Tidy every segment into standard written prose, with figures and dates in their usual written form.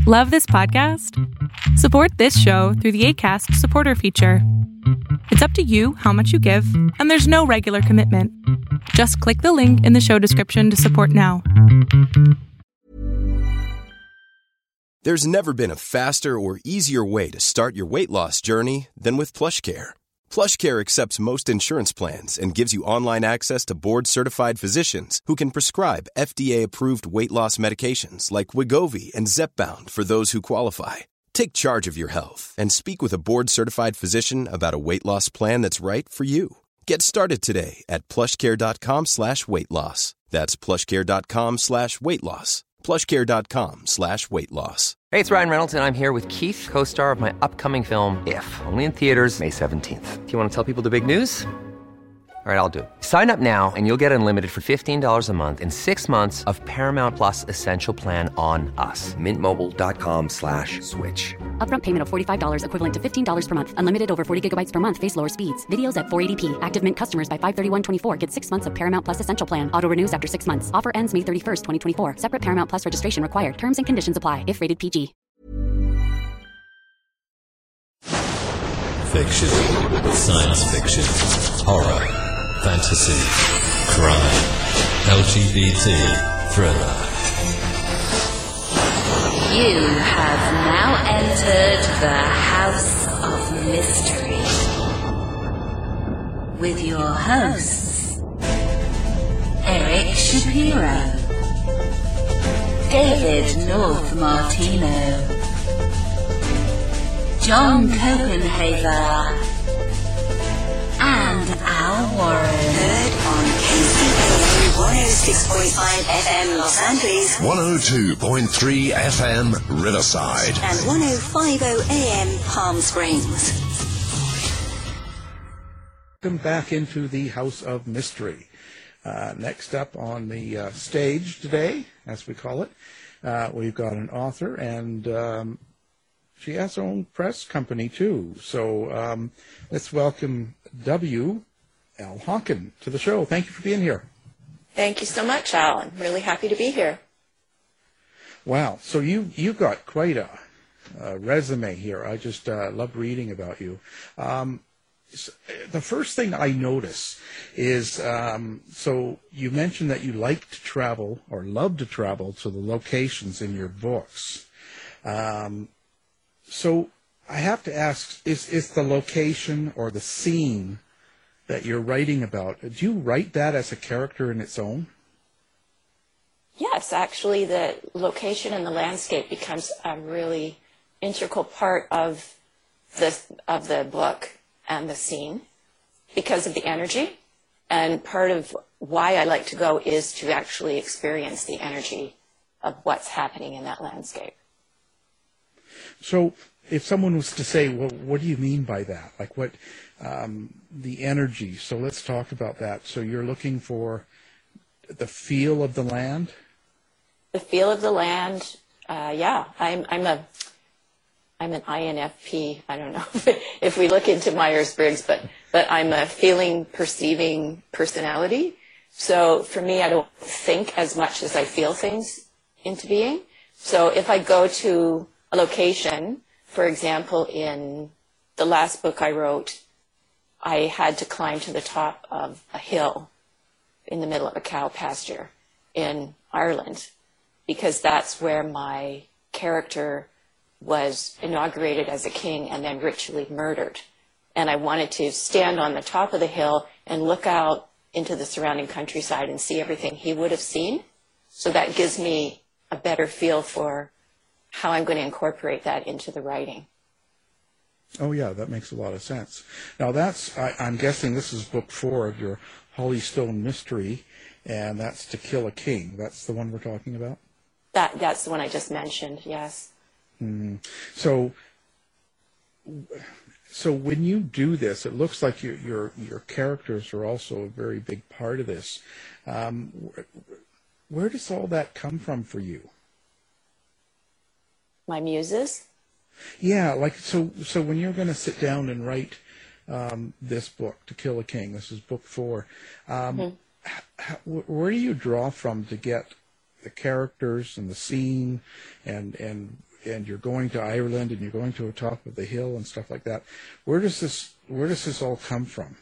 Love this podcast? Support this show through the Acast supporter feature. It's up to you how much you give, and there's no regular commitment. Just click the link in the show description to support now. There's never been a faster or easier way to start your weight loss journey than with PlushCare. PlushCare accepts most insurance plans and gives you online access to board-certified physicians who can prescribe FDA-approved weight loss medications like Wegovy and Zepbound for those who qualify. Take charge of your health and speak with a board-certified physician about a weight loss plan that's right for you. Get started today at plushcare.com/weight loss. That's plushcare.com/weight loss. plushcare.com/weight loss. Hey, it's Ryan Reynolds, and I'm here with Keith, co-star of my upcoming film, If, only in theaters May 17th. Do you want to tell people the big news? All right, I'll do it. Sign up now and you'll get unlimited for $15 a month and 6 months of Paramount Plus Essential Plan on us. MintMobile.com/switch. Upfront payment of $45 equivalent to $15 per month. Unlimited over 40 gigabytes per month. Face lower speeds. Videos at 480p. Active Mint customers by 531.24 get 6 months of Paramount Plus Essential Plan. Auto renews after 6 months. Offer ends May 31st, 2024. Separate Paramount Plus registration required. Terms and conditions apply if rated PG. Fiction, science fiction, horror, fantasy, crime, LGBT, thriller. You have now entered the House of Mystery with your hosts, Eric Shapiro, David North Martino, John Copenhaver, and Al Warren. Heard on KCAA 106.5 FM Los Angeles, 102.3 FM Riverside, and 105.0 AM Palm Springs. Welcome back into the House of Mystery. Next up on the stage today, as we call it, we've got an author, and she has her own press company too. So let's welcome W. Al Honken to the show. Thank you for being here. Thank you so much, Al. I'm really happy to be here. Wow. So you've got quite a resume here. I just love reading about you. The first thing I notice is, so you mentioned that you like to travel or love to travel to the locations in your books. So I have to ask, is the location or the scene that you're writing about, do you write that as a character in its own? Yes, actually the location and the landscape becomes a really integral part of the book and the scene because of the energy. And part of why I like to go is to actually experience the energy of what's happening in that landscape. So if someone was to say, well, what do you mean by that? Like what, the energy. So let's talk about that. So you're looking for the feel of the land? The feel of the land, yeah. I'm an INFP. I don't know if we look into Myers-Briggs, but I'm a feeling, perceiving personality. So for me, I don't think as much as I feel things into being. So if I go to a location, for example, in the last book I wrote, I had to climb to the top of a hill in the middle of a cow pasture in Ireland because that's where my character was inaugurated as a king and then ritually murdered. And I wanted to stand on the top of the hill and look out into the surrounding countryside and see everything he would have seen. So that gives me a better feel for how I'm going to incorporate that into the writing. Oh, yeah, that makes a lot of sense. Now, I'm guessing this is book 4 of your Hollystone mystery, and that's To Kill a King. That's the one we're talking about? That's the one I just mentioned, yes. Mm-hmm. So when you do this, it looks like your characters are also a very big part of this. Where does all that come from for you? My muses? Yeah, like so when you're going to sit down and write this book, To Kill a King, this is book 4, where do you draw from to get the characters and the scene and you're going to Ireland and you're going to the top of the hill and stuff like that. Where does this all come from?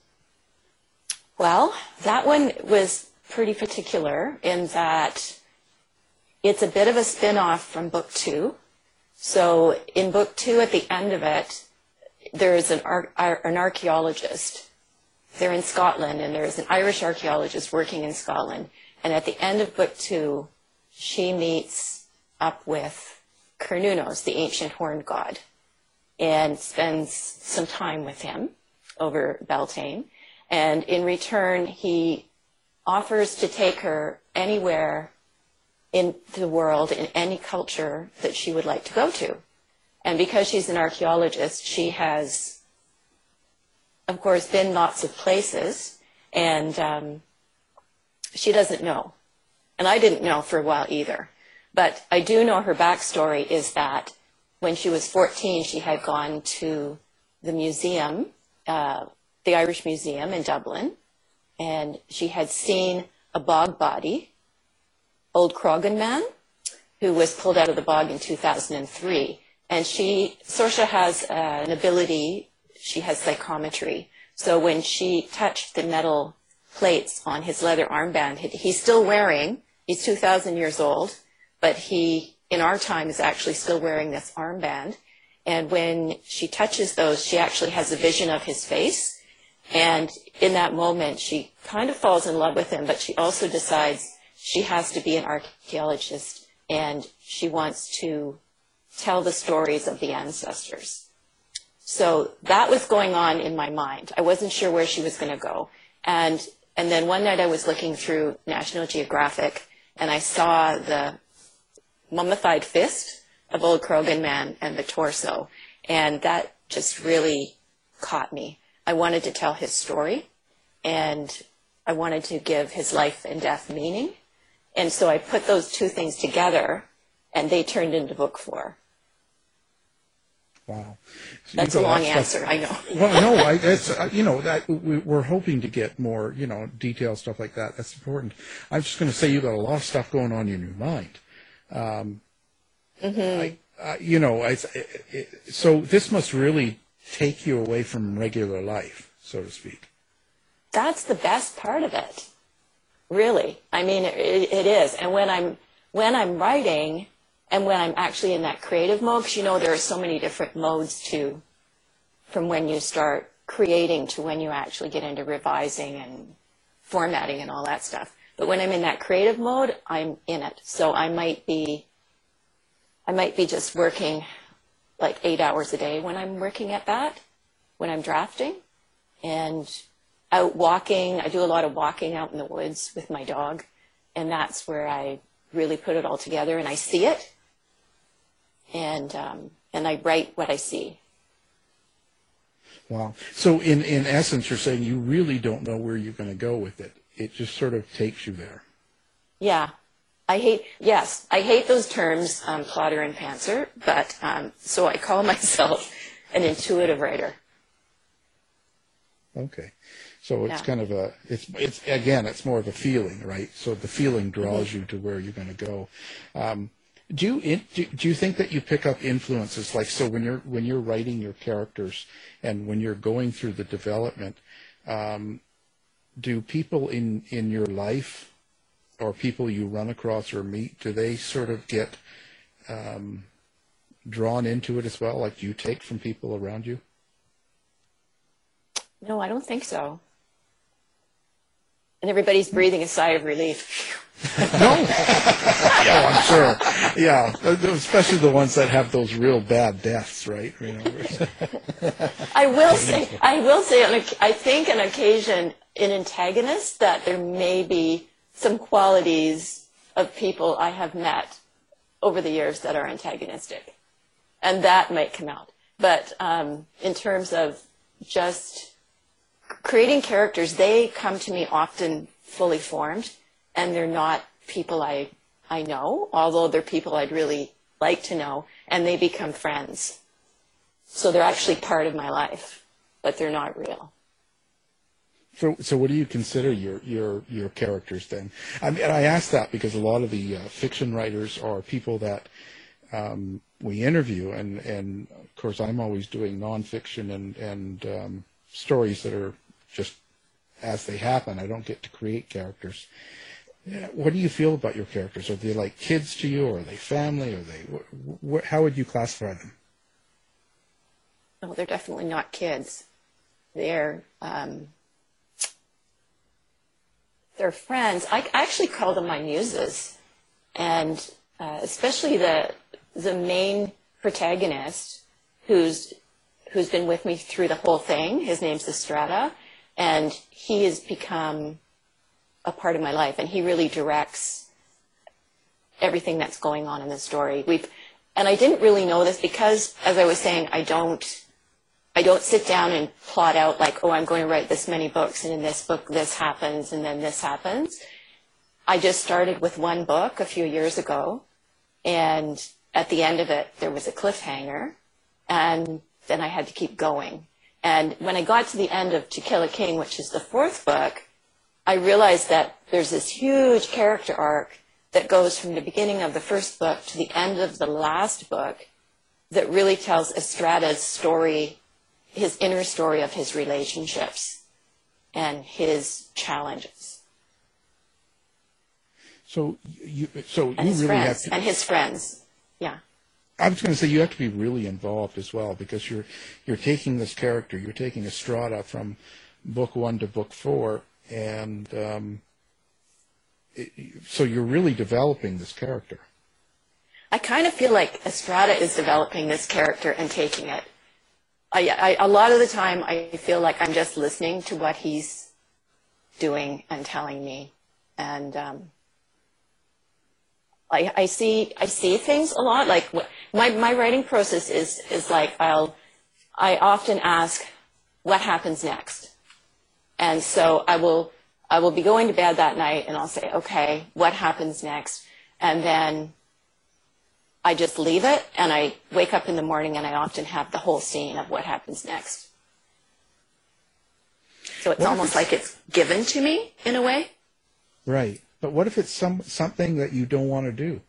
Well, that one was pretty particular in that it's a bit of a spin-off from book 2. So in book 2, at the end of it, there's an archaeologist. They're in Scotland, and there's an Irish archaeologist working in Scotland. And at the end of book 2, she meets up with Cernunnos, the ancient horned god, and spends some time with him over Beltane. And in return, he offers to take her anywhere in the world, in any culture that she would like to go to. And because she's an archaeologist, she has, of course, been lots of places, and she doesn't know. And I didn't know for a while either. But I do know her backstory is that when she was 14, she had gone to the museum, the Irish Museum in Dublin, and she had seen a bog body, Old Croghan Man, who was pulled out of the bog in 2003. And Saoirse has an ability, she has psychometry. So when she touched the metal plates on his leather armband, he's still wearing, he's 2,000 years old, but he, in our time, is actually still wearing this armband. And when she touches those, she actually has a vision of his face. And in that moment, she kind of falls in love with him, but she also decides she has to be an archaeologist, and she wants to tell the stories of the ancestors. So that was going on in my mind. I wasn't sure where she was going to go. And then one night I was looking through National Geographic, and I saw the mummified fist of Old Croghan Man and the torso, and that just really caught me. I wanted to tell his story, and I wanted to give his life and death meaning. And so I put those two things together, and they turned into book 4. Wow. So that's a long answer, I know. Well, no, that we're hoping to get more, detailed stuff like that. That's important. I'm just going to say you got a lot of stuff going on in your mind. So this must really take you away from regular life, so to speak. That's the best part of it, really. I mean, it is. And when I'm writing, and when I'm actually in that creative mode, because there are so many different modes from when you start creating to when you actually get into revising and formatting and all that stuff. But when I'm in that creative mode, I'm in it. So I might be just working like 8 hours a day when I'm working at that, when I'm drafting, and out walking. I do a lot of walking out in the woods with my dog, and that's where I really put it all together, and I see it, and I write what I see. Wow. So in essence, you're saying you really don't know where you're going to go with it. It just sort of takes you there. Yeah. I hate those terms, plotter and pantser, but so I call myself an intuitive writer. Okay. So it's kind of it's more of a feeling, right? So the feeling draws you to where you're going to go. Do you think that you pick up influences, like, so when you're writing your characters and when you're going through the development, do people in your life or people you run across or meet, do they sort of get drawn into it as well, like you take from people around you? No, I don't think so. And everybody's breathing a sigh of relief. No. Yeah, I'm sure. Yeah, especially the ones that have those real bad deaths, right? I will say, I think on occasion in antagonists that there may be some qualities of people I have met over the years that are antagonistic, and that might come out. But in terms of just creating characters, they come to me often fully formed, and they're not people I know, although they're people I'd really like to know, and they become friends. So they're actually part of my life, but they're not real. So what do you consider your characters then? I mean, I ask that because a lot of the fiction writers are people that we interview, and of course I'm always doing nonfiction and stories that are just as they happen. I don't get to create characters. What do you feel about your characters? Are they like kids to you, or are they family? Are they? How would you classify them? Oh, they're definitely not kids. They're friends. I actually call them my muses, and especially the main protagonist, who's been with me through the whole thing. His name's Estrada, and he has become a part of my life, and he really directs everything that's going on in the story. And I didn't really know this because, as I was saying, I don't sit down and plot out like, oh, I'm going to write this many books, and in this book this happens, and then this happens. I just started with one book a few years ago, and at the end of it, there was a cliffhanger, and then I had to keep going. And when I got to the end of To Kill a King, which is the fourth book, I realized that there's this huge character arc that goes from the beginning of the first book to the end of the last book that really tells Estrada's story, his inner story of his relationships and his challenges. So you really have to, and his friends, yeah. I was going to say you have to be really involved as well, because you're taking this character, you're taking Estrada from book 1 to book 4, and so you're really developing this character. I kind of feel like Estrada is developing this character and taking it. A lot of the time, I feel like I'm just listening to what he's doing and telling me, and I see things a lot. Like my writing process is like I often ask, what happens next? And so I will be going to bed that night, and I'll say, okay, what happens next? And then I just leave it, and I wake up in the morning, and I often have the whole scene of what happens next. So it's almost like it's given to me in a way. Right. But what if it's something that you don't want to do?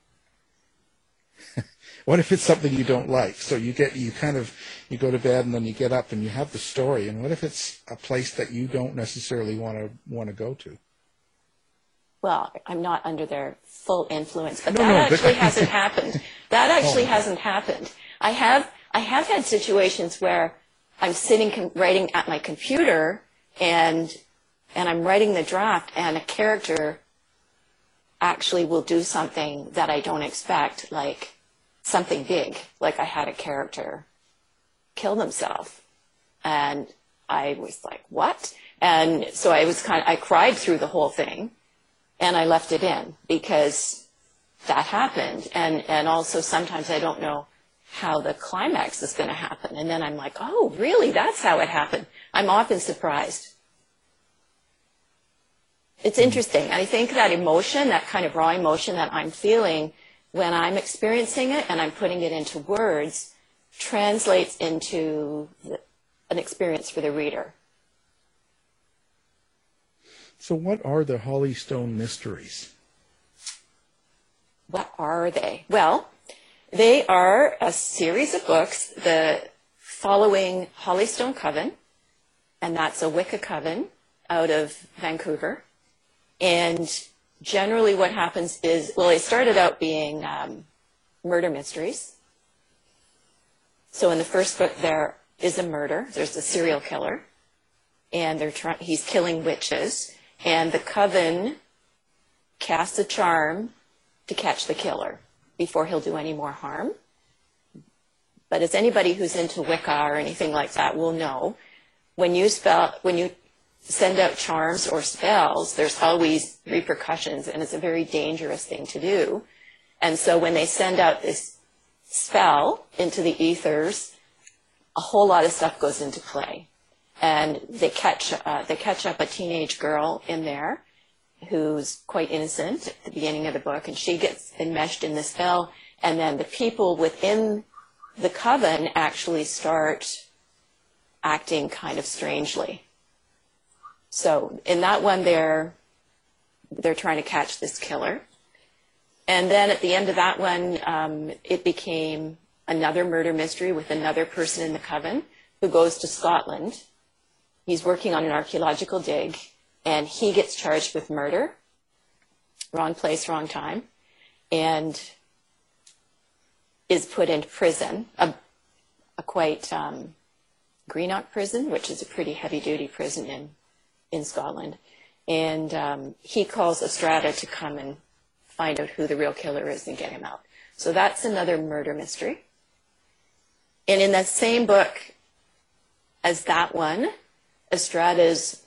What if it's something you don't like? So you go to bed and then you get up and you have the story. And what if it's a place that you don't necessarily want to go to? Well, I'm not under their full influence, but that actually hasn't happened. That actually hasn't happened. I have had situations where I'm sitting writing at my computer and I'm writing the draft, and a character actually will do something that I don't expect, like something big. Like I had a character kill themselves, and I was like, what? And so I cried through the whole thing, and I left it in because that happened. And also sometimes I don't know how the climax is going to happen. And then I'm like, oh, really? That's how it happened. I'm often surprised. It's interesting. I think that emotion, that kind of raw emotion that I'm feeling when I'm experiencing it and I'm putting it into words, translates into an experience for the reader. So what are the Hollystone Mysteries? What are they? Well, they are a series of books following Hollystone Coven, and that's a Wicca coven out of Vancouver. And generally what happens is, well, it started out being murder mysteries. So in the first book there is a murder. There's a serial killer, and he's killing witches. And the coven casts a charm to catch the killer before he'll do any more harm. But as anybody who's into Wicca or anything like that will know, when you send out charms or spells, there's always repercussions, and it's a very dangerous thing to do. And so when they send out this spell into the ethers, a whole lot of stuff goes into play. And they catch up a teenage girl in there who's quite innocent at the beginning of the book, and she gets enmeshed in the spell, and then the people within the coven actually start acting kind of strangely. So in that one, they're trying to catch this killer. And then at the end of that one, it became another murder mystery with another person in the coven who goes to Scotland. He's working on an archaeological dig, and he gets charged with murder. Wrong place, wrong time. And is put into prison, a quite Greenock prison, which is a pretty heavy-duty prison in Scotland. And he calls Estrada to come and find out who the real killer is and get him out. So that's another murder mystery. And in that same book as that one, Estrada's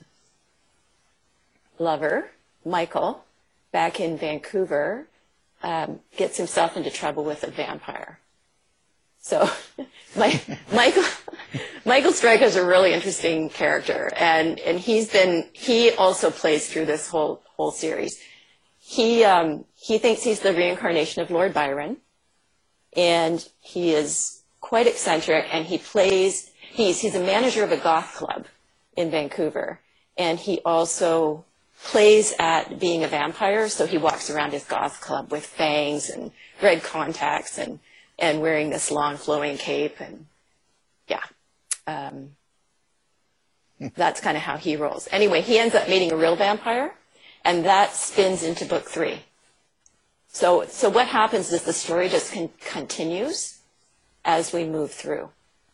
lover, Michael, back in Vancouver, gets himself into trouble with a vampire. So Michael Stryker is a really interesting character, and he also plays through this whole series. He thinks he's the reincarnation of Lord Byron, and he is quite eccentric, and he's a manager of a goth club in Vancouver, and he also plays at being a vampire, so he walks around his goth club with fangs and red contacts and wearing this long flowing cape, and that's kind of how he rolls. Anyway, he ends up meeting a real vampire, and that spins into book 3. So what happens is the story just continues as we move through.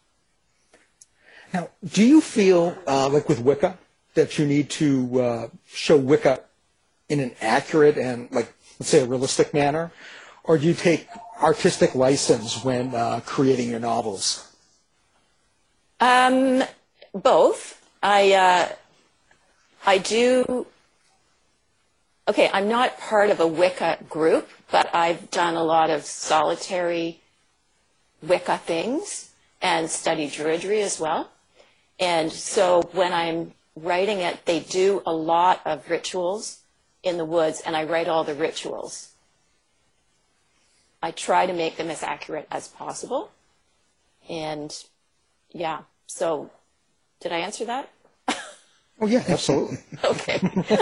Now, do you feel, like with Wicca, that you need to show Wicca in an accurate and, like, let's say, a realistic manner? Or do you take artistic license when creating your novels? Both. I do. Okay, I'm not part of a Wicca group, but I've done a lot of solitary Wicca things and studied Druidry as well. And so when I'm writing it, they do a lot of rituals in the woods, and I write all the rituals. I try to make them as accurate as possible. And yeah, so did I answer that? Oh, yeah, absolutely. Okay.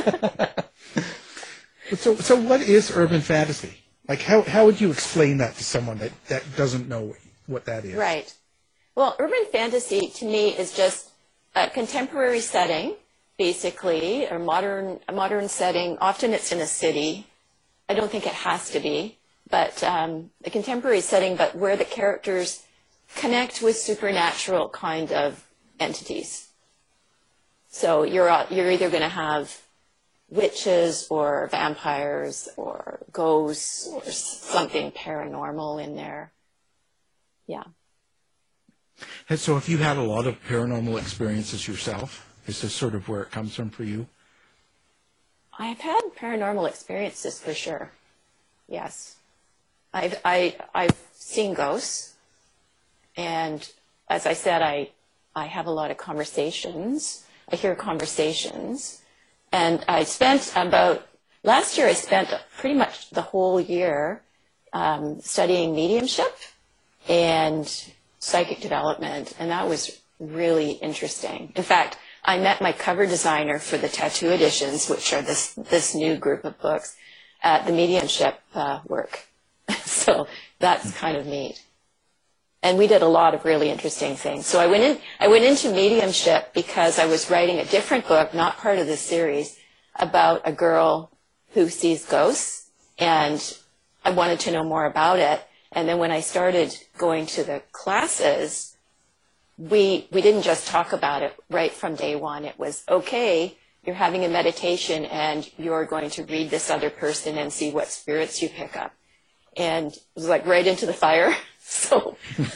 So what is urban fantasy? Like, how would you explain that to someone that doesn't know what that is? Right. Well, urban fantasy to me is just a contemporary setting, basically, or a modern setting. Often it's in a city. I don't think it has to be, but a contemporary setting, but where the characters connect with supernatural kind of entities. So you're either going to have witches or vampires or ghosts or something paranormal in there. Yeah. And so have you had a lot of paranormal experiences yourself? Is this sort of where it comes from for you? I've had paranormal experiences for sure. Yes. I've seen ghosts, and as I said, I have a lot of conversations. I hear conversations. And last year I spent pretty much the whole year studying mediumship and psychic development, and that was really interesting. In fact, I met my cover designer for the tattoo editions, which are this new group of books, at the mediumship work. So that's kind of neat. And we did a lot of really interesting things. So I went into mediumship because I was writing a different book, not part of this series, about a girl who sees ghosts, and I wanted to know more about it. And then when I started going to the classes, we didn't just talk about it right from day one. It was, okay, you're having a meditation and you're going to read this other person and see what spirits you pick up. And it was like right into the fire. So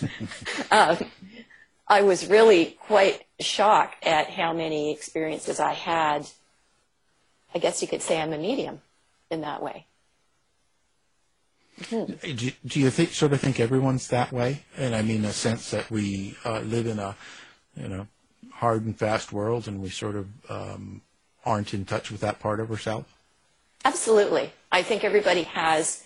I was really quite shocked at how many experiences I had. I guess you could say I'm a medium in that way. Mm-hmm. Do you think everyone's that way? And I mean, in a sense that we live in a hard and fast world, and we sort of aren't in touch with that part of ourselves? Absolutely. I think everybody has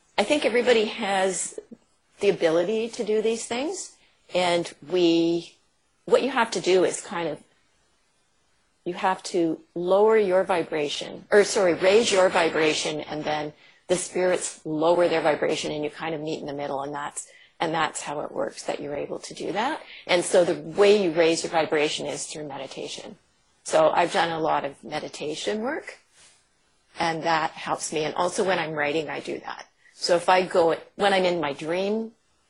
the ability to do these things, and what you have to do is you have to raise your vibration, and then the spirits lower their vibration and you kind of meet in the middle, and that's how it works, that you're able to do that. And so the way you raise your vibration is through meditation. So I've done a lot of meditation work, and that helps me. And also when I'm writing, I do that. So if I go, when I'm in my dream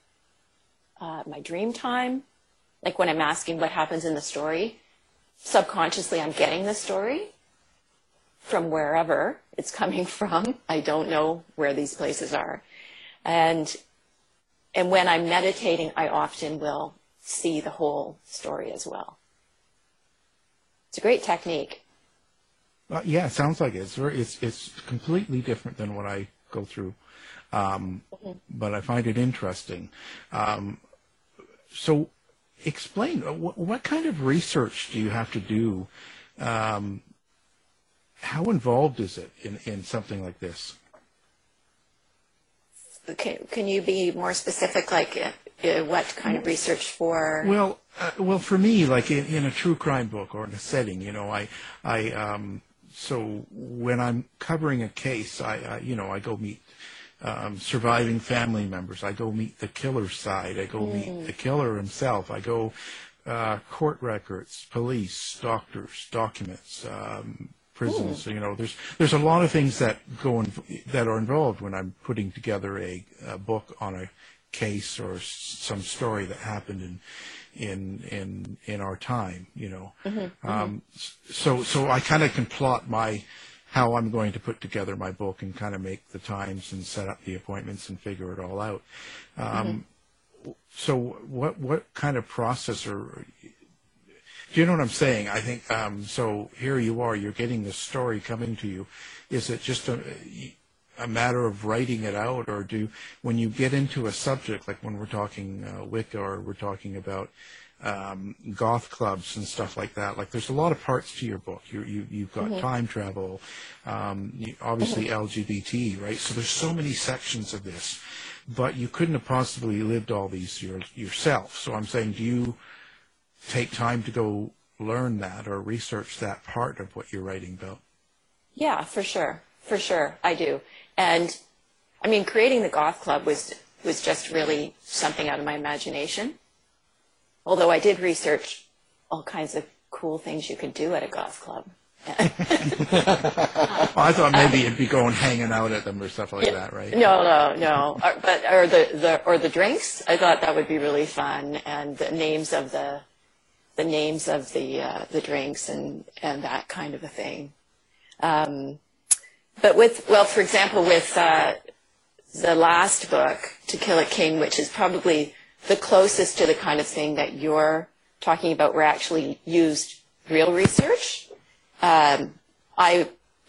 time, like when I'm asking what happens in the story, subconsciously I'm getting the story from wherever it's coming from. I don't know where these places are. And when I'm meditating, I often will see the whole story as well. It's a great technique. Yeah, it sounds like it. It's completely different than what I go through, but I find it interesting. So explain, what kind of research do you have to do? How involved is it in something like this? Can you be more specific, like what kind of research for? Well, for me, like in a true crime book or in a setting, so when I'm covering a case, I go meet surviving family members. I go meet the killer's side. I go meet the killer himself. I go court records, police, doctors, documents, prisons. There's a lot of things that that are involved when I'm putting together a book on a case or some story that happened in our time. So I kind of can plot how I'm going to put together my book and kind of make the times and set up the appointments and figure it all out. So what kind of process do you know what I'm saying? I think, so here you are, you're getting the story coming to you. Is it just a matter of writing it out, or when you get into a subject, like when we're talking Wicca, or we're talking about goth clubs and stuff like that, like there's a lot of parts to your book. You've got time travel, obviously LGBT, right? So there's so many sections of this, but you couldn't have possibly lived all these yourself. So I'm saying, do you take time to go learn that or research that part of what you're writing about? Yeah, for sure, I do. And I mean, creating the goth club was just really something out of my imagination. Although I did research all kinds of cool things you could do at a goth club. I thought maybe you'd be going hanging out at them or stuff like that, right? No. Or the drinks. I thought that would be really fun, and the names of the drinks and that kind of a thing. But for example, with the last book, To Kill a King, which is probably the closest to the kind of thing that you're talking about, where actually used real research. After I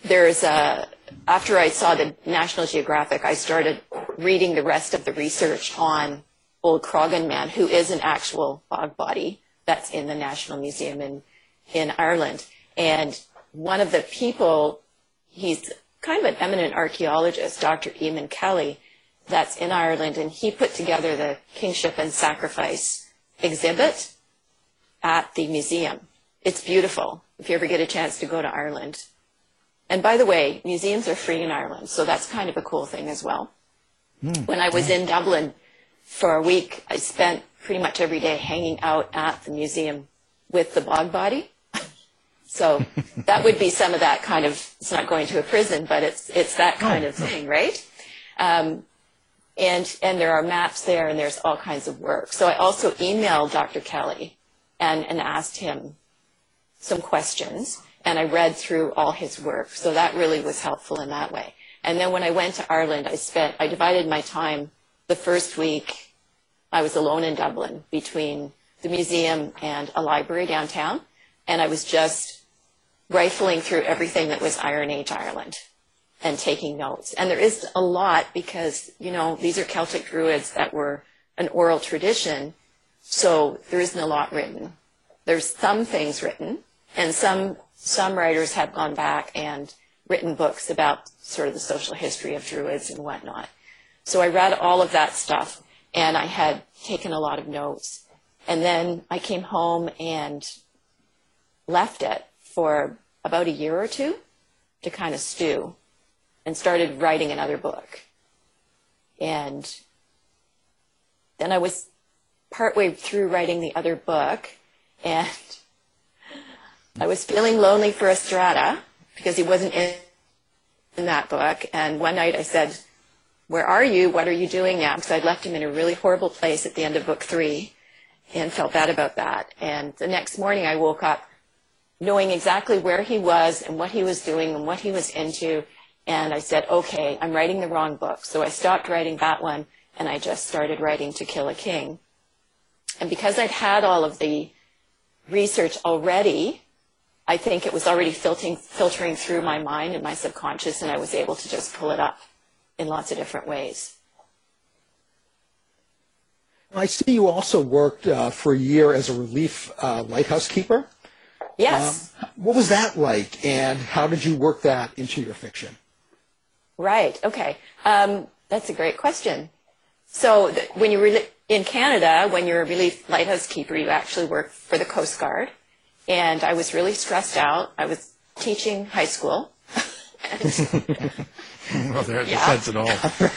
saw the National Geographic, I started reading the rest of the research on Old Croghan Man, who is an actual bog body that's in the National Museum in Ireland. And one of the people, he's kind of an eminent archaeologist, Dr. Eamon Kelly, that's in Ireland, and he put together the Kingship and Sacrifice exhibit at the museum. It's beautiful if you ever get a chance to go to Ireland. And by the way, museums are free in Ireland, so that's kind of a cool thing as well. When I was in Dublin for a week, I spent pretty much every day hanging out at the museum with the bog body. So that would be some of that kind of, it's not going to a prison, but it's that kind of thing, right? And there are maps there, and there's all kinds of work. So I also emailed Dr. Kelly and asked him some questions, and I read through all his work. So that really was helpful in that way. And then when I went to Ireland, I divided my time. The first week, I was alone in Dublin between the museum and a library downtown, and I was just rifling through everything that was Iron Age Ireland and taking notes. And there is a lot because, these are Celtic Druids that were an oral tradition, so there isn't a lot written. There's some things written, and some writers have gone back and written books about sort of the social history of Druids and whatnot. So I read all of that stuff, and I had taken a lot of notes. And then I came home and left it for about a year or two to kind of stew. and started writing another book. And then I was partway through writing the other book, and I was feeling lonely for Estrada because he wasn't in that book. And one night I said, "Where are you? What are you doing now?" Because I'd left him in a really horrible place at the end of book 3 and felt bad about that. And the next morning I woke up knowing exactly where he was and what he was doing and what he was into. And I said, okay, I'm writing the wrong book. So I stopped writing that one, and I just started writing To Kill a King. And because I'd had all of the research already, I think it was already filtering through my mind and my subconscious, and I was able to just pull it up in lots of different ways. I see you also worked for a year as a relief lighthouse keeper. Yes. What was that like, and how did you work that into your fiction? Right. Okay. That's a great question. So when you're in Canada, when you're a relief lighthouse keeper, you actually work for the Coast Guard. And I was really stressed out. I was teaching high school. Well, there's a sense at all.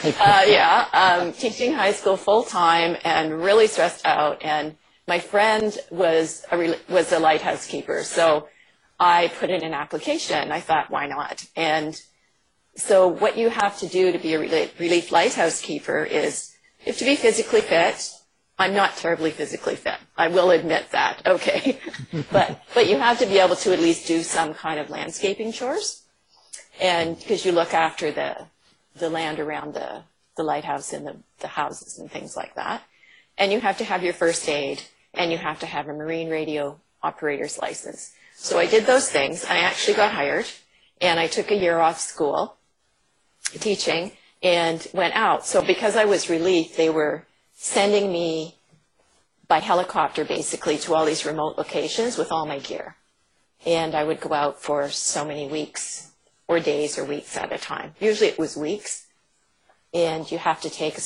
Teaching high school full time and really stressed out. And my friend was a lighthouse keeper, so I put in an application. I thought, why not? And so what you have to do to be a relief lighthouse keeper is you have to be physically fit. I'm not terribly physically fit. I will admit that. Okay, but you have to be able to at least do some kind of landscaping chores, and because you look after the land around the lighthouse and the houses and things like that, and you have to have your first aid, and you have to have a marine radio operator's license. So I did those things. I actually got hired, and I took a year off school teaching and went out. So because I was relief, they were sending me by helicopter basically to all these remote locations with all my gear. And I would go out for so many weeks or days or weeks at a time. Usually it was weeks. And you have to take,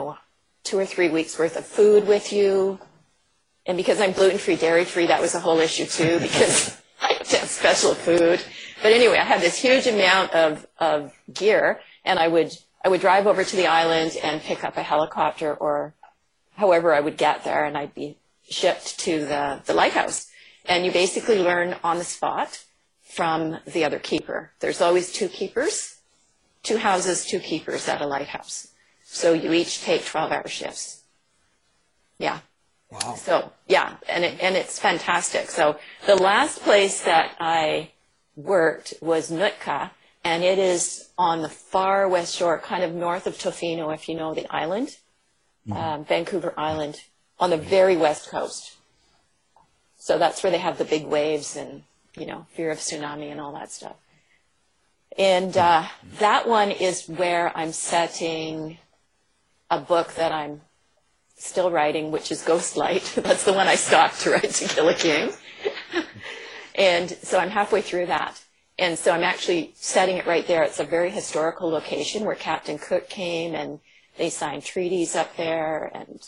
2 or 3 weeks worth of food with you. And because I'm gluten-free, dairy-free, that was a whole issue too, because I have to have special food. But anyway, I had this huge amount of gear, and I would drive over to the island and pick up a helicopter or however I would get there, and I'd be shipped to the lighthouse. And you basically learn on the spot from the other keeper. There's always 2 keepers, 2 houses, 2 keepers at a lighthouse. So you each take 12-hour shifts. Yeah. Wow. So, yeah, and it's fantastic. So the last place that I worked was Nootka, and it is on the far west shore, kind of north of Tofino, if you know the island, Vancouver Island, on the very west coast. So that's where they have the big waves and, fear of tsunami and all that stuff. And that one is where I'm setting a book that I'm still writing, which is Ghostlight. That's the one I stopped to write To Kill a King. And so I'm halfway through that. And so I'm actually setting it right there. It's a very historical location where Captain Cook came, and they signed treaties up there. And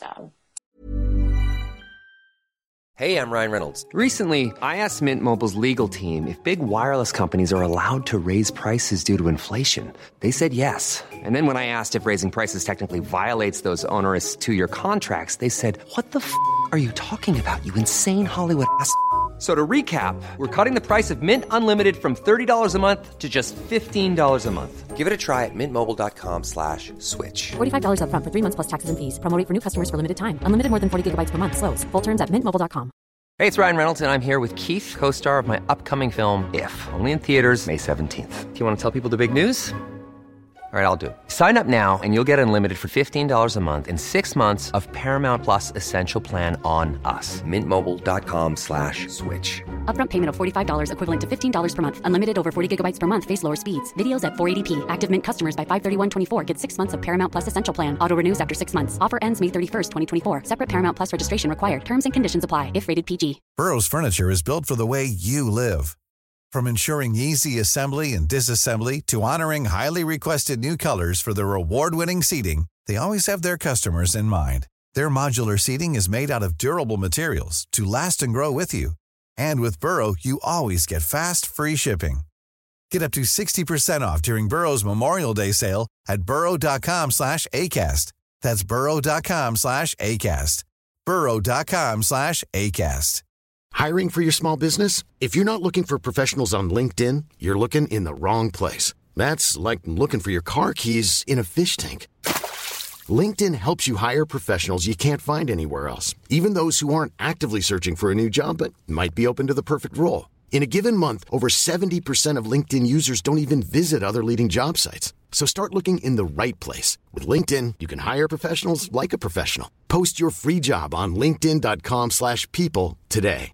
Hey, I'm Ryan Reynolds. Recently, I asked Mint Mobile's legal team if big wireless companies are allowed to raise prices due to inflation. They said yes. And then when I asked if raising prices technically violates those onerous 2-year contracts, they said, "What the f*** are you talking about, you insane Hollywood ass?" So to recap, we're cutting the price of Mint Unlimited from $30 a month to just $15 a month. Give it a try at mintmobile.com/switch. $45 up front for 3 months plus taxes and fees. Promo rate for new customers for limited time. Unlimited more than 40 gigabytes per month. Slows full terms at mintmobile.com. Hey, it's Ryan Reynolds, and I'm here with Keith, co-star of my upcoming film, If, only in theaters May 17th. Do you want to tell people the big news? All right, I'll do it. Sign up now and you'll get unlimited for $15 a month and 6 months of Paramount Plus Essential Plan on us. mintmobile.com/switch. Upfront payment of $45 equivalent to $15 per month. Unlimited over 40 gigabytes per month. Face lower speeds. Videos at 480p. Active Mint customers by 531.24 get 6 months of Paramount Plus Essential Plan. Auto renews after 6 months. Offer ends May 31st, 2024. Separate Paramount Plus registration required. Terms and conditions apply if rated PG. Burrow's furniture is built for the way you live. From ensuring easy assembly and disassembly to honoring highly requested new colors for their award-winning seating, they always have their customers in mind. Their modular seating is made out of durable materials to last and grow with you. And with Burrow, you always get fast, free shipping. Get up to 60% off during Burrow's Memorial Day sale at burrow.com/ACAST. That's burrow.com/ACAST. burrow.com/ACAST. Hiring for your small business? If you're not looking for professionals on LinkedIn, you're looking in the wrong place. That's like looking for your car keys in a fish tank. LinkedIn helps you hire professionals you can't find anywhere else, even those who aren't actively searching for a new job but might be open to the perfect role. In a given month, over 70% of LinkedIn users don't even visit other leading job sites. So start looking in the right place. With LinkedIn, you can hire professionals like a professional. Post your free job on linkedin.com/people today.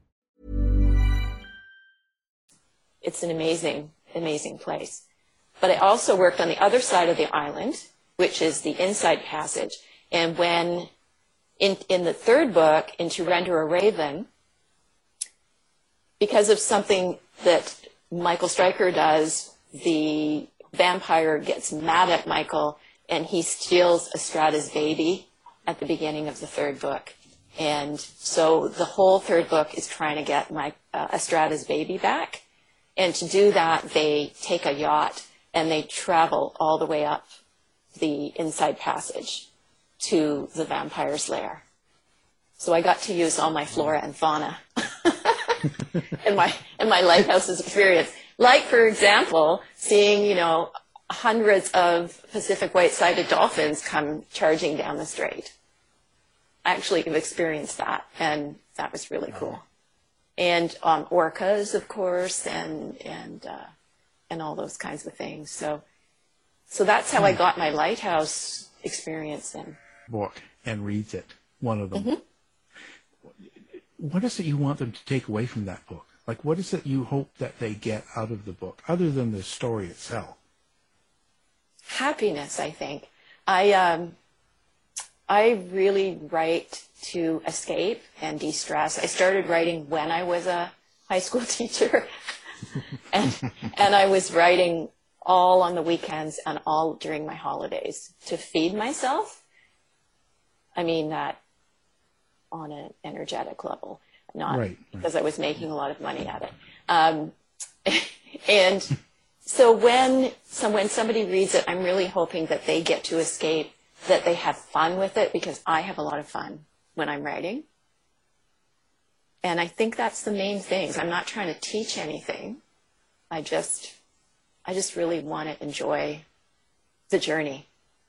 It's an amazing, amazing place. But I also worked on the other side of the island, which is the Inside Passage. And when, in the third book, in To Render a Raven, because of something that Michael Stryker does, the vampire gets mad at Michael and he steals Estrada's baby at the beginning of the third book. And so the whole third book is trying to get Estrada's baby back. And to do that, they take a yacht and they travel all the way up the Inside Passage to the vampire's lair. So I got to use all my flora and fauna in my lighthouse's experience. Like, for example, seeing, hundreds of Pacific white-sided dolphins come charging down the strait. I actually have experienced that, and that was really cool. And orcas, of course, and all those kinds of things. So that's how I got my lighthouse experience in. Book and reads it, one of them. Mm-hmm. What is it you want them to take away from that book? Like, what is it you hope that they get out of the book, other than the story itself? Happiness, I think. I really write to escape and de-stress. I started writing when I was a high school teacher, and I was writing all on the weekends and all during my holidays to feed myself. I mean that on an energetic level, not because I was making a lot of money at it. And so when somebody reads it, I'm really hoping that they get to escape, that they have fun with it, because I have a lot of fun when I'm writing. And I think that's the main thing. I'm not trying to teach anything. I just really want to enjoy the journey.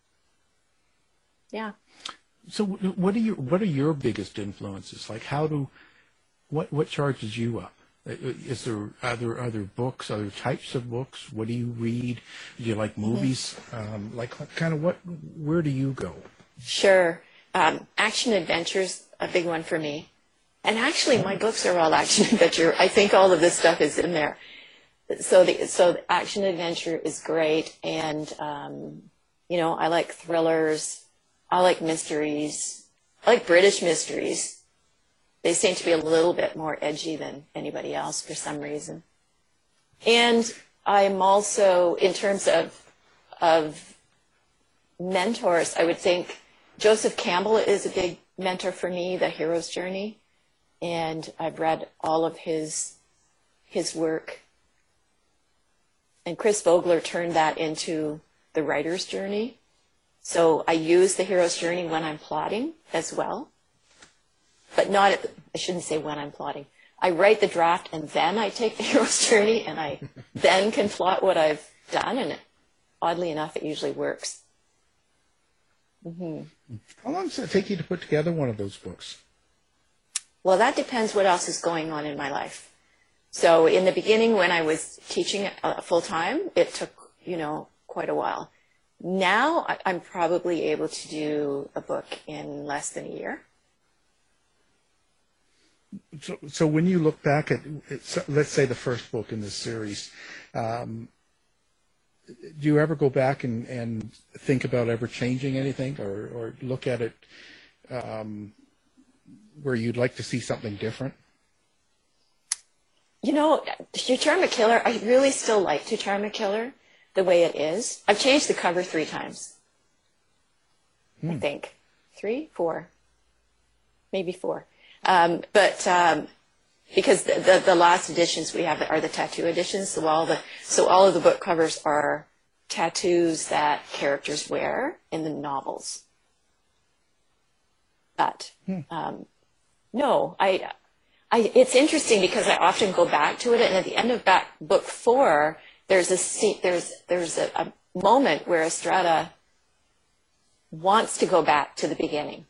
Yeah. So what are your biggest influences? Like, what charges you up? Are there other books, other types of books? What do you read? Do you like movies? Where do you go? Sure. Action adventure's a big one for me. And actually, my books are all action adventure. I think all of this stuff is in there. So the action adventure is great. And, I like thrillers. I like mysteries. I like British mysteries. They seem to be a little bit more edgy than anybody else for some reason. And I'm also, in terms of mentors, I would think Joseph Campbell is a big mentor for me, The Hero's Journey. And I've read all of his work. And Chris Vogler turned that into The Writer's Journey. So I use The Hero's Journey when I'm plotting as well. But I shouldn't say when I'm plotting. I write the draft and then I take The Hero's Journey and I then can plot what I've done. And oddly enough, it usually works. Mm-hmm. How long does it take you to put together one of those books? Well, that depends what else is going on in my life. So in the beginning, when I was teaching full-time, it took, quite a while. Now I'm probably able to do a book in less than a year. So when you look back at, let's say, the first book in this series, do you ever go back and think about ever changing anything, or look at it where you'd like to see something different? To Charm a Killer, I really still like To Charm a Killer the way it is. I've changed the cover 3 times. I think. 3, 4, maybe 4. But because the last editions we have are the tattoo editions. So all of the book covers are tattoos that characters wear in the novels. But no, it's interesting because I often go back to it, and at the end of book 4, there's a moment where Estrada wants to go back to the beginning.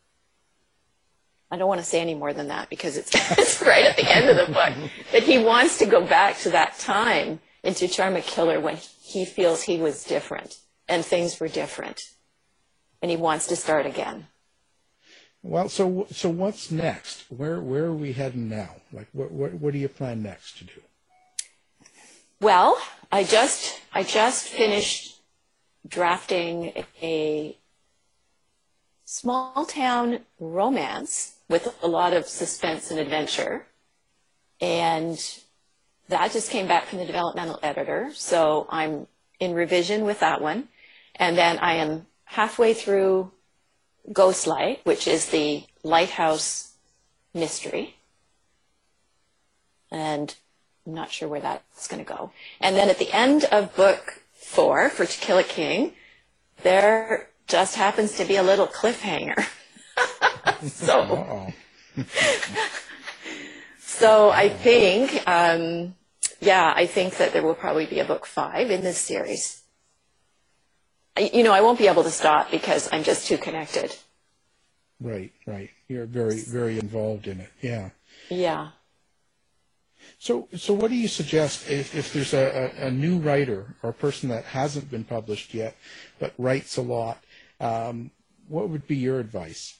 I don't want to say any more than that because it's right at the end of the book. But he wants to go back to that time in To Charm a Killer when he feels he was different and things were different, and he wants to start again. Well, so what's next? Where are we heading now? Like, what do you plan next to do? Well, I just finished drafting a small town romance with a lot of suspense and adventure, and that just came back from the developmental editor. So I'm in revision with that one, and then I am halfway through Ghostlight, which is the lighthouse mystery, and I'm not sure where that's going to go. And then at the end of book 4 for To Kill a King, there just happens to be a little cliffhanger. So I think, I think that there will probably be a book 5 in this series. I won't be able to stop because I'm just too connected. Right. You're very, very involved in it. Yeah. Yeah. So what do you suggest if there's a new writer or a person that hasn't been published yet but writes a lot? What would be your advice?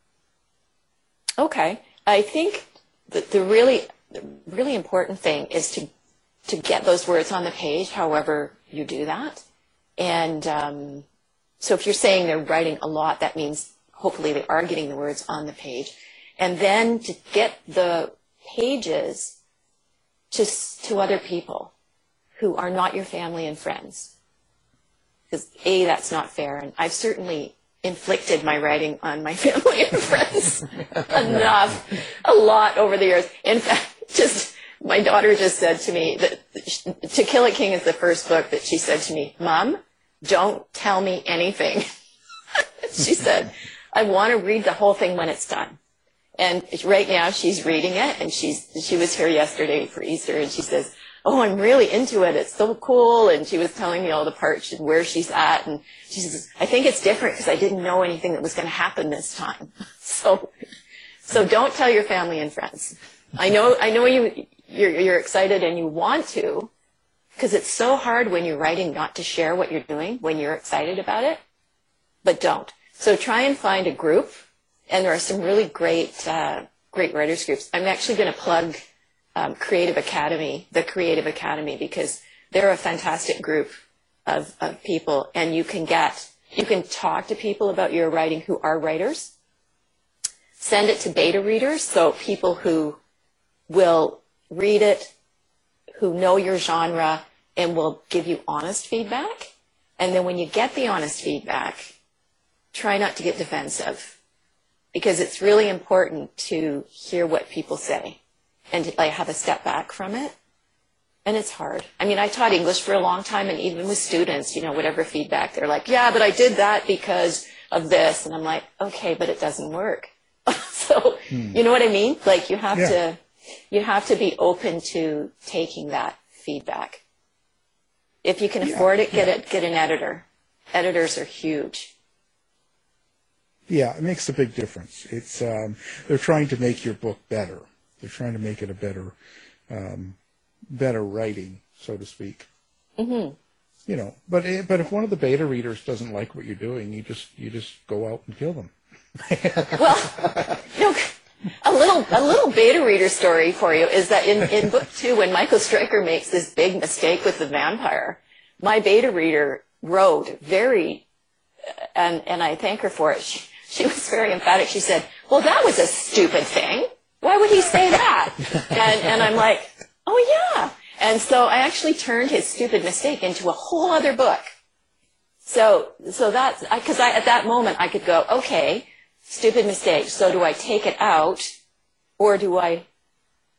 Okay. I think that the really important thing is to get those words on the page, however you do that. And so if you're saying they're writing a lot, that means hopefully they are getting the words on the page. And then to get the pages to other people who are not your family and friends. Because that's not fair. And I've certainly inflicted my writing on my family and friends a lot over the years. In fact, my daughter just said to me that To Kill a King is the first book that she said to me, "Mom, don't tell me anything." She said, "I want to read the whole thing when it's done." And right now she's reading it, and she was here yesterday for Easter, and she says, "Oh, I'm really into it. It's so cool." And she was telling me all the parts and where she's at, and she says, "I think it's different because I didn't know anything that was going to happen this time." So don't tell your family and friends. I know you're excited and you want to, because it's so hard when you're writing not to share what you're doing when you're excited about it, but don't. So try and find a group, and there are some really great writers groups. I'm actually going to plug the Creative Academy, because they're a fantastic group of people, and you can talk to people about your writing who are writers. Send it to beta readers, so people who will read it, who know your genre, and will give you honest feedback. And then when you get the honest feedback, try not to get defensive, because it's really important to hear what people say and to have a step back from it. And it's hard. I mean, I taught English for a long time, and even with students, whatever feedback, they're like, "Yeah, but I did that because of this." And I'm like, "Okay, but it doesn't work." So, you know what I mean? Like, you have to be open to taking that feedback. If you can afford it, get an editor. Editors are huge. Yeah, it makes a big difference. It's they're trying to make your book better. They're trying to make it a better writing, so to speak. Mm-hmm. But if one of the beta readers doesn't like what you're doing, you just go out and kill them. Well, a little beta reader story for you is that in book 2, when Michael Stryker makes this big mistake with the vampire, my beta reader wrote and I thank her for it. She was very emphatic. She said, "Well, that was a stupid thing. Why would he say that?" And I'm like, "Oh yeah." And so I actually turned his stupid mistake into a whole other book. So that's because at that moment I could go, okay, stupid mistake. So do I take it out, or do I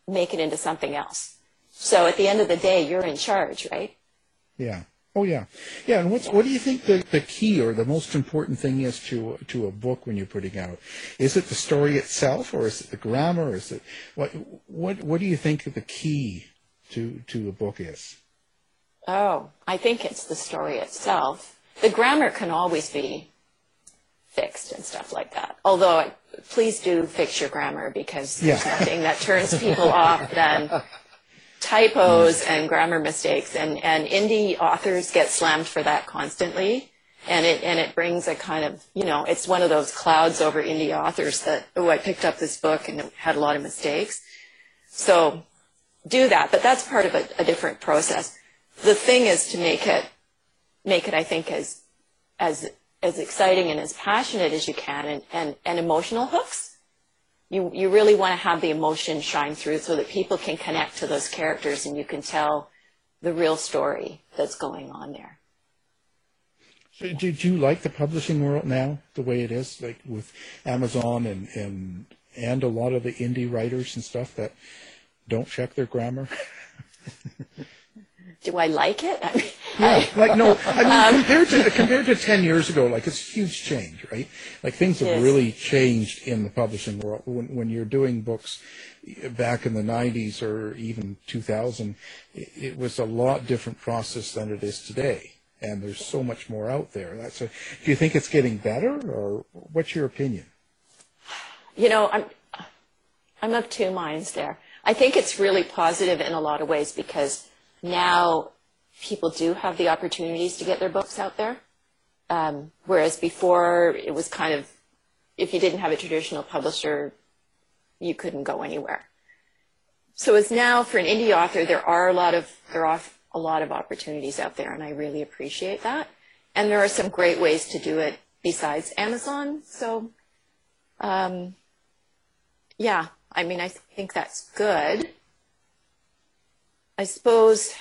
make it into something else. So at the end of the day, you're in charge, right? Yeah. Oh, yeah. Yeah, and what do you think the key or the most important thing is to a book when you're putting out? Is it the story itself, or is it the grammar? Is it what do you think the key to a book is? Oh, I think it's the story itself. The grammar can always be fixed and stuff like that. Although, please do fix your grammar, because there's nothing that turns people off than typos and grammar mistakes, and indie authors get slammed for that constantly, and it brings a kind of, it's one of those clouds over indie authors that, I picked up this book and it had a lot of mistakes. So do that, but that's part of a different process. The thing is to make it, I think, as exciting and as passionate as you can, and emotional hooks. You really want to have the emotion shine through so that people can connect to those characters and you can tell the real story that's going on there. So do you like the publishing world now, the way it is, like with Amazon and a lot of the indie writers and stuff that don't check their grammar? Do I like it? Compared to 10 years ago, like, it's a huge change, right? Like, things have really changed in the publishing world. When you're doing books back in the 90s or even 2000, it was a lot different process than it is today. And there's so much more out there. Do you think it's getting better, or what's your opinion? I'm of two minds there. I think it's really positive in a lot of ways, because now people do have the opportunities to get their books out there, whereas before it was kind of, if you didn't have a traditional publisher, you couldn't go anywhere. So as now, for an indie author, there are a lot of opportunities out there, and I really appreciate that. And there are some great ways to do it besides Amazon. So, I think that's good. I suppose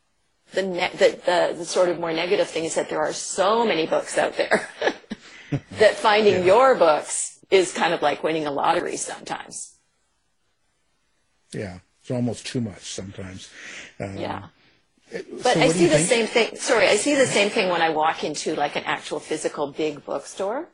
the sort of more negative thing is that there are so many books out there that finding your books is kind of like winning a lottery sometimes. Yeah, it's almost too much sometimes. But I see the same thing. Sorry, I see the same thing when I walk into like an actual physical big bookstore.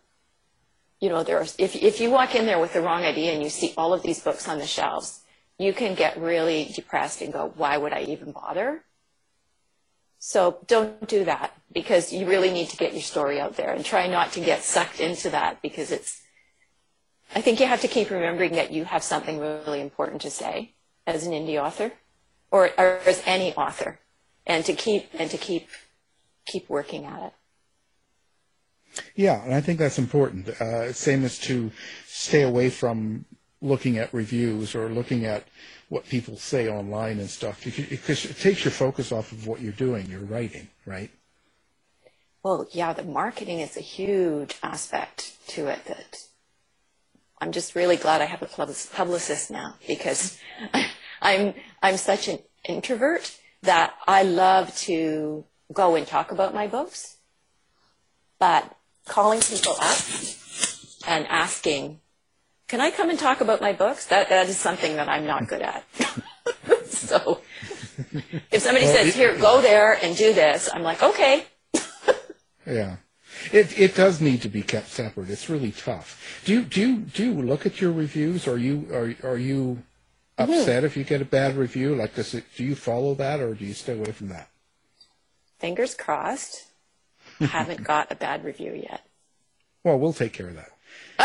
If you walk in there with the wrong idea and you see all of these books on the shelves, you can get really depressed and go, why would I even bother? So don't do that, because you really need to get your story out there, and try not to get sucked into that, because I think you have to keep remembering that you have something really important to say as an indie author, or as any author, and to keep working at it. Yeah, and I think that's important. Same as to stay away from looking at reviews or looking at what people say online and stuff, because it takes your focus off of what you're doing, you're writing, right? Well, yeah, the marketing is a huge aspect to it. That I'm just really glad I have a publicist now, because I'm such an introvert that I love to go and talk about my books, but calling people up and asking, can I come and talk about my books? That is something that I'm not good at. So if somebody says, here, go there and do this, I'm like, okay. Yeah. It does need to be kept separate. It's really tough. Do you look at your reviews? Are you upset if you get a bad review? Like, do you follow that, or do you stay away from that? Fingers crossed. I haven't got a bad review yet. Well, we'll take care of that.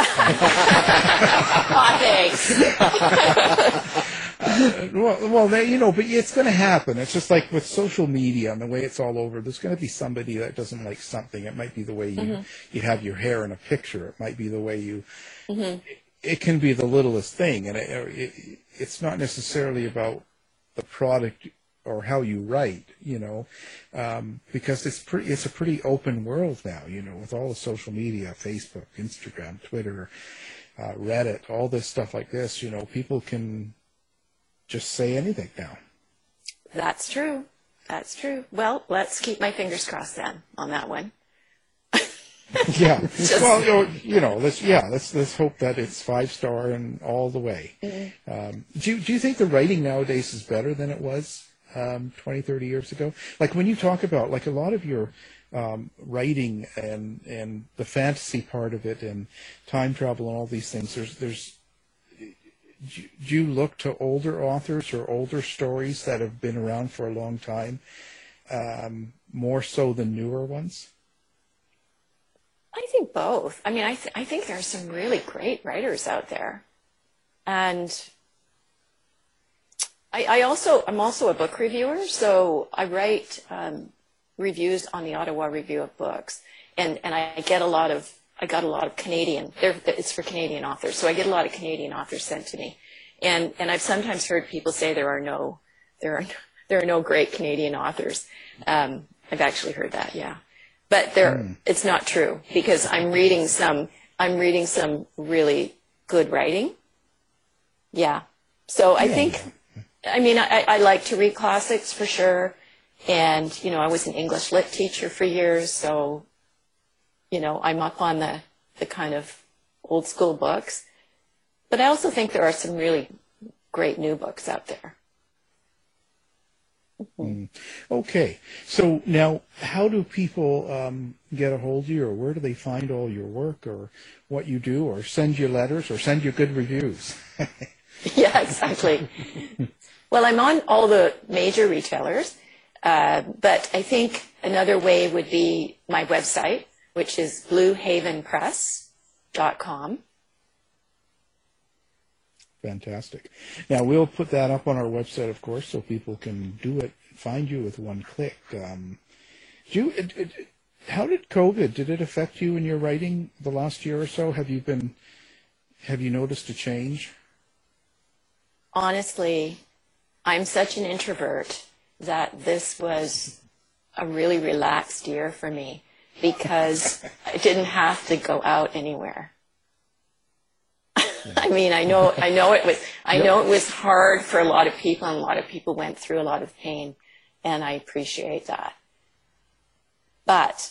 Thanks. But it's going to happen. It's just like with social media and the way it's all over. There's going to be somebody that doesn't like something. It might be the way you have your hair in a picture. It might be the way you. It can be the littlest thing, and it's not necessarily about the product or how you write, because it's a pretty open world now, with all the social media, Facebook, Instagram, Twitter, Reddit, all this stuff like this, people can just say anything now. That's true. Well, let's keep my fingers crossed then on that one. Yeah. Well, let's hope that it's 5-star and all the way. Mm-hmm. Do you think the writing nowadays is better than it was 20, 30 years ago? Like when you talk about like a lot of your writing and the fantasy part of it and time travel and all these things, do you look to older authors or older stories that have been around for a long time more so than newer ones? I think both. I mean, I think there are some really great writers out there, and I'm also a book reviewer, so I write reviews on the Ottawa Review of Books, and I got a lot of Canadian. It's for Canadian authors, so I get a lot of Canadian authors sent to me, and I've sometimes heard people say there are no great Canadian authors. I've actually heard that, yeah. But it's not true, because I'm reading some really good writing. Yeah. So I think, I mean, I like to read classics for sure. And, I was an English lit teacher for years. So, I'm up on the kind of old school books. But I also think there are some really great new books out there. Okay, so now how do people get a hold of you, or where do they find all your work, or what you do, or send you letters, or send you good reviews? Yeah, exactly. Well, I'm on all the major retailers, but I think another way would be my website, which is bluehavenpress.com. Fantastic. Now, we'll put that up on our website, of course, so people can find you with one click. How did COVID, did it affect you in your writing the last year or so? Have you noticed a change? Honestly, I'm such an introvert that this was a really relaxed year for me, because I didn't have to go out anywhere. I mean, I know it was hard for a lot of people, and a lot of people went through a lot of pain, and I appreciate that. But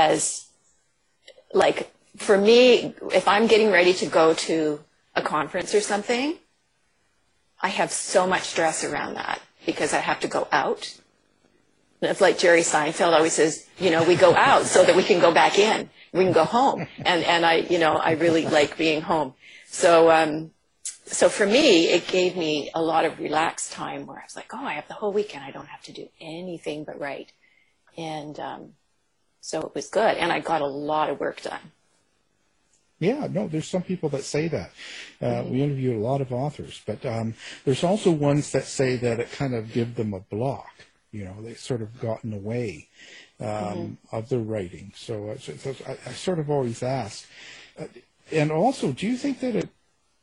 for me, if I'm getting ready to go to a conference or something, I have so much stress around that, because I have to go out. And it's like Jerry Seinfeld always says, we go out so that we can go back in. We can go home. And I really like being home. So for me, it gave me a lot of relaxed time where I was like, I have the whole weekend. I don't have to do anything but write. And so it was good. And I got a lot of work done. Yeah, no, there's some people that say that. We interviewed a lot of authors, but there's also ones that say that it kind of give them a block. They sort of got in the way of their writing. So I sort of always ask. And also, do you think that it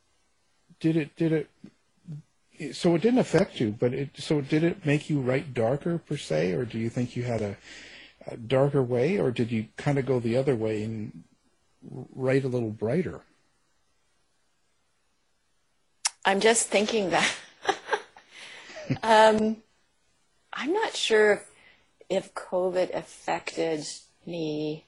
so it didn't affect you, but did it make you write darker per se, or do you think you had a darker way, or did you kind of go the other way and write a little brighter? I'm just thinking that I'm not sure if COVID affected me.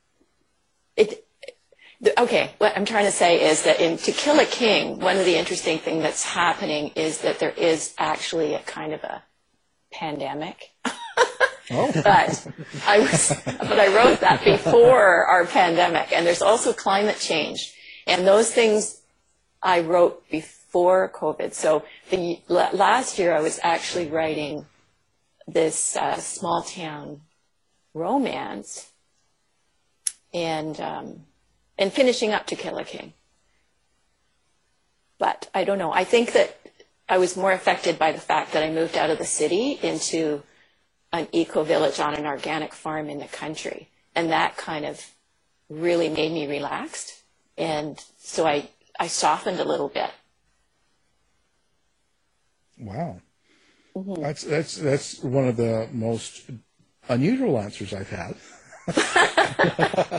Okay, what I'm trying to say is that in To Kill a King, one of the interesting things that's happening is that there is actually a kind of a pandemic. But I wrote that before our pandemic, and there's also climate change, and those things I wrote before COVID. So last year I was actually writing this small town romance, and finishing up To Kill a King. But I don't know. I think that I was more affected by the fact that I moved out of the city into an eco-village on an organic farm in the country. And that kind of really made me relaxed. And so I softened a little bit. Wow. Mm-hmm. That's one of the most unusual answers I've had.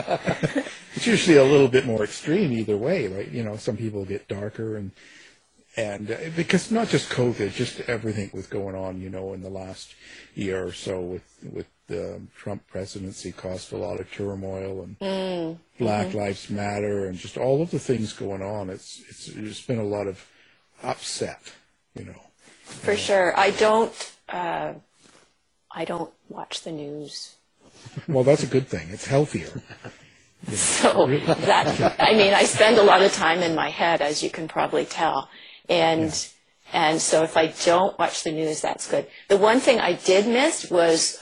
It's usually a little bit more extreme either way, right? Some people get darker And because not just COVID, just everything was going on, you know, in the last year or so with the Trump presidency caused a lot of turmoil, and Black Lives Matter, and just all of the things going on. It's been a lot of upset, you know. For sure. I don't watch the news. Well, that's a good thing. It's healthier. So that, I mean, I spend a lot of time in my head, as you can probably tell. And so if I don't watch the news, that's good. The one thing I did miss was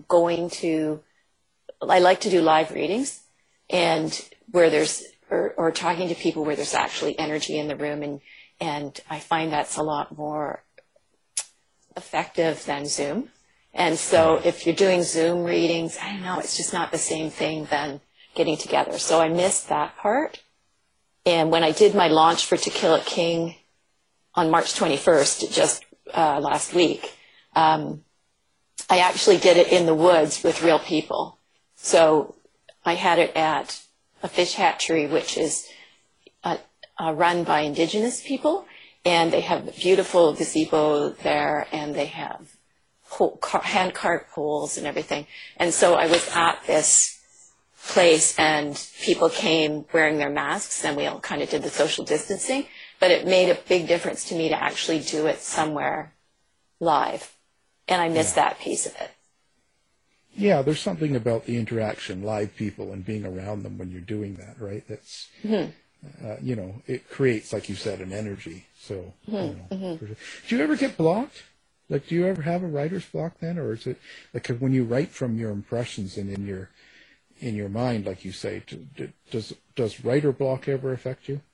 I like to do live readings, and where there's, or talking to people where there's actually energy in the room, and I find that's a lot more effective than Zoom. And so if you're doing Zoom readings, I don't know, it's just not the same thing than getting together. So I missed that part. And when I did my launch for To Kill a King on March 21st, just last week, I actually did it in the woods with real people. So I had it at a fish hatchery, which is run by Indigenous people, and they have a beautiful gazebo there, and they have hand-carved poles and everything. And so I was at this place, and people came wearing their masks, and we all kind of did the social distancing, but it made a big difference to me to actually do it somewhere live, and I missed that piece of it. Yeah, there's something about the interaction, live people, and being around them when you're doing that, right? That's, you know, it creates, like you said, an energy. So, you know, do you ever get blocked? Like, do you ever have a writer's block then, or is it like when you write from your impressions and in your mind, like you say, does writer block ever affect you?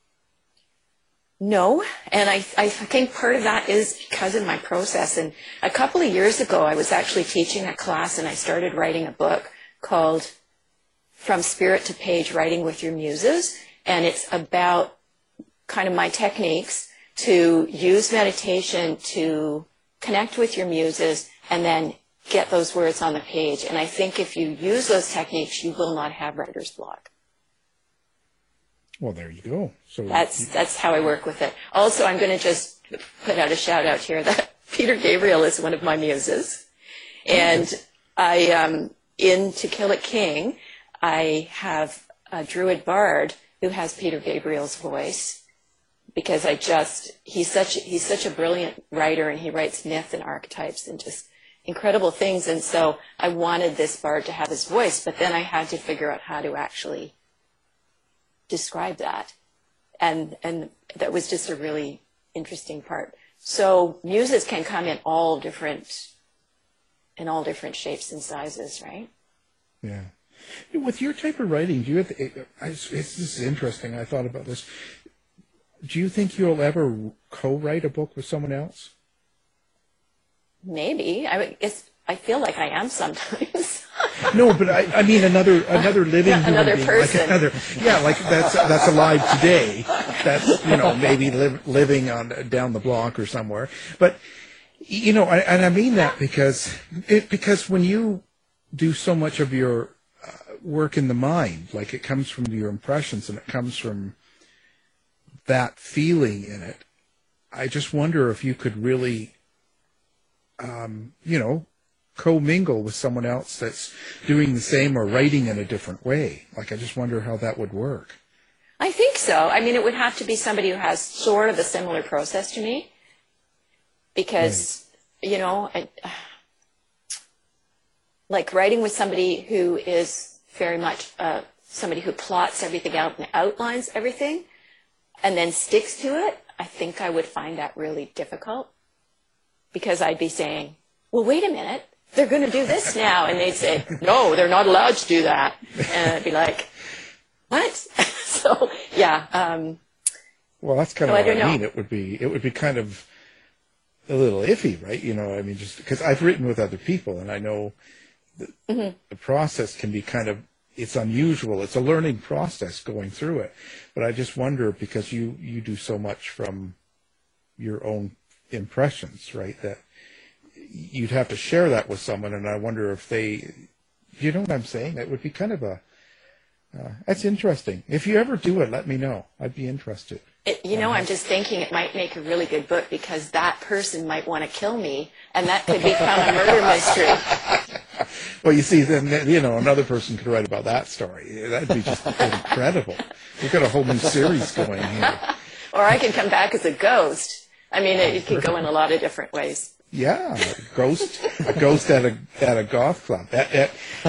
No, and I think part of that is because of my process. And a couple of years ago, I was actually teaching a class, and I started writing a book called From Spirit to Page, Writing with Your Muses. And it's about kind of my techniques to use meditation to connect with your muses and then get those words on the page. And I think if you use those techniques, you will not have writer's block. Well, there you go. So that's how I work with it. Also, I'm going to just put out a shout out here that Peter Gabriel is one of my muses. And in To Kill a King, I have a druid bard who has Peter Gabriel's voice, because he's such a brilliant writer, and he writes myth and archetypes and just incredible things. And so I wanted this bard to have his voice, but then I had to figure out how to actually describe that. And that was just a really interesting part. So muses can come in all different shapes and sizes, right? Yeah. With your type of writing, do you have this is interesting. I thought about this. Do you think you'll ever co-write a book with someone else? Maybe. I feel like I am sometimes. No, but I mean another living human another being, person. Like that's alive today. That's, you know, maybe living down the block or somewhere. But you know, and I mean that because when you do so much of your work in the mind, like it comes from your impressions and it comes from that feeling in it. I just wonder if you could really, you know, co-mingle with someone else that's doing the same or writing in a different way. Like, I just wonder how that would work. I think so. I mean, it would have to be somebody who has sort of a similar process to me, because, you know, like writing with somebody who is very much somebody who plots everything out and outlines everything and then sticks to it, I think I would find that really difficult, because I'd be saying, well, wait a minute, they're going to do this now. And they'd say, no, they're not allowed to do that. And I'd be like, what? So, yeah. Well, that's kind of what I mean. It would be kind of a little iffy, right? You know, I mean, just because I've written with other people, and I know the process can be kind of, it's unusual. It's a learning process going through it. But I just wonder, because you do so much from your own impressions, right, that you'd have to share that with someone. And I wonder if they, you know what I'm saying? That would be kind of a That's interesting. If you ever do it, let me know. I'd be interested. I'm just thinking it might make a really good book because that person might want to kill me, and that could become a murder mystery. Well, you see, then, another person could write about that story. That'd be just incredible. We've got a whole new series going here. Or I could come back as a ghost. I mean, it could go in a lot of different ways. Yeah, a ghost at a goth club. At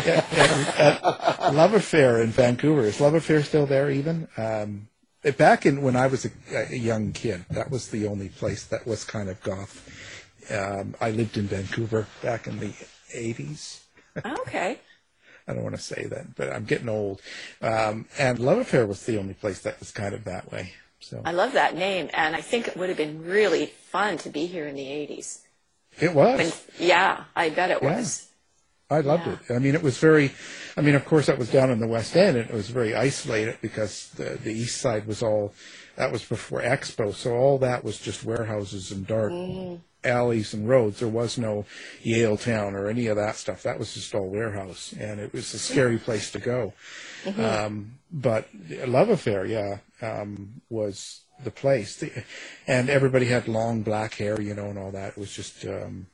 Love Affair in Vancouver. Is Love Affair still there even? Back when I was a young kid, that was the only place that was kind of goth. I lived in Vancouver back in the 80s. Okay. I don't want to say that, but I'm getting old. And Love Affair was the only place that was kind of that way. So I love that name, and I think it would have been really fun to be here in the 80s. It was. I bet it was. I loved it. I mean, it was very, of course, that was down in the West End, and it was very isolated because the East Side was that was before Expo, so all that was just warehouses and dark alleys and roads. There was no Yale Town or any of that stuff. That was just all warehouse, and it was a scary place to go. But Love Affair, was the place. And everybody had long black hair, and all that. It was just, And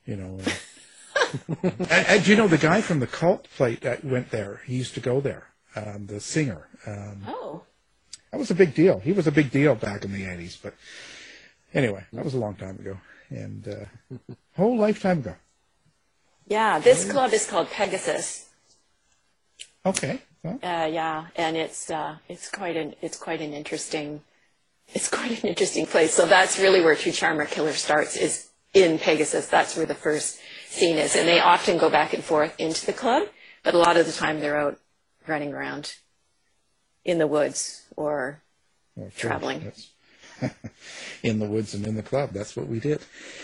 the guy from the Cult plate that went there, he used to go there, the singer. That was a big deal. He was a big deal back in the 80s. But anyway, that was a long time ago. And whole lifetime ago. Yeah, this club is called Pegasus. Okay. Huh? And it's quite an interesting place. So that's really where True Charmer Killer starts, is in Pegasus. That's where the first scene is, and they often go back and forth into the club, but a lot of the time they're out running around in the woods or traveling. In the woods and in the club. That's what we did.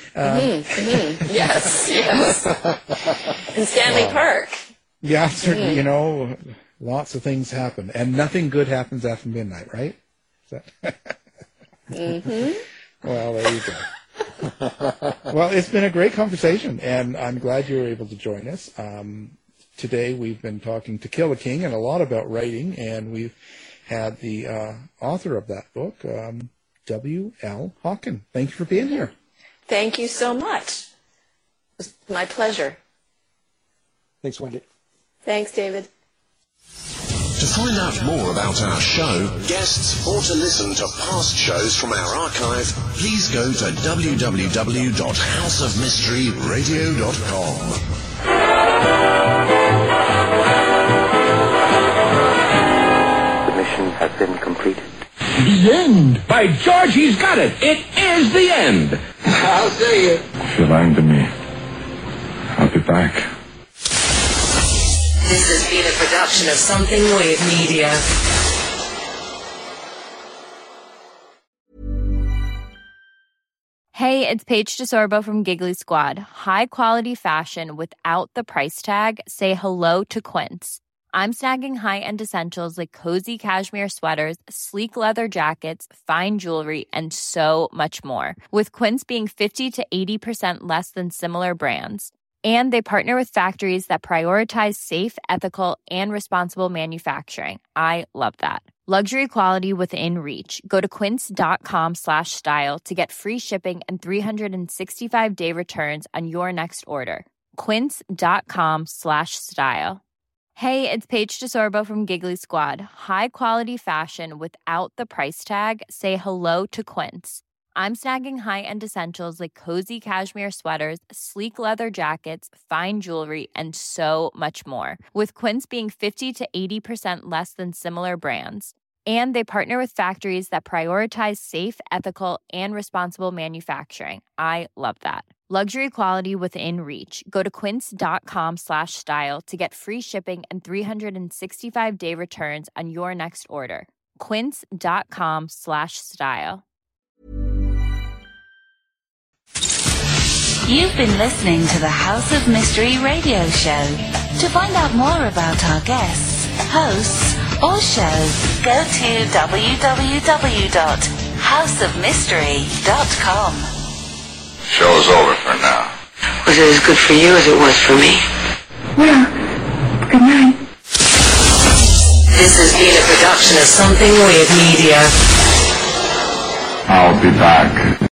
Yes. In Stanley Park. Yeah, certainly, lots of things happen, and nothing good happens after midnight, right? Well, there you go. Well, it's been a great conversation, and I'm glad you were able to join us. Today we've been talking To Kill a King and a lot about writing, and we've had the author of that book, W.L. Hawken. Thank you for being here. Thank you so much. It was my pleasure. Thanks, Wendy. Thanks, David. To find out more about our show, guests, or to listen to past shows from our archive, please go to www.houseofmysteryradio.com. The mission has been completed. The end! By George, he's got it! It is the end! I'll say it. If you're lying to me, I'll be back. This has been a production of Something Weird Media. Hey, it's Paige DeSorbo from Giggly Squad. High quality fashion without the price tag. Say hello to Quince. I'm snagging high-end essentials like cozy cashmere sweaters, sleek leather jackets, fine jewelry, and so much more. With Quince being 50 to 80% less than similar brands. And they partner with factories that prioritize safe, ethical, and responsible manufacturing. I love that. Luxury quality within reach. Go to quince.com/style to get free shipping and 365-day returns on your next order. Quince.com/style. Hey, it's Paige DeSorbo from Giggly Squad. High quality fashion without the price tag. Say hello to Quince. I'm snagging high-end essentials like cozy cashmere sweaters, sleek leather jackets, fine jewelry, and so much more. With Quince being 50 to 80% less than similar brands. And they partner with factories that prioritize safe, ethical, and responsible manufacturing. I love that. Luxury quality within reach. Go to quince.com/style to get free shipping and 365-day returns on your next order. Quince.com/style. You've been listening to the House of Mystery radio show. To find out more about our guests, hosts, or shows, go to www.houseofmystery.com. Show's over for now. Was it as good for you as it was for me? Well, good night. This has been a production of Something Weird Media. I'll be back.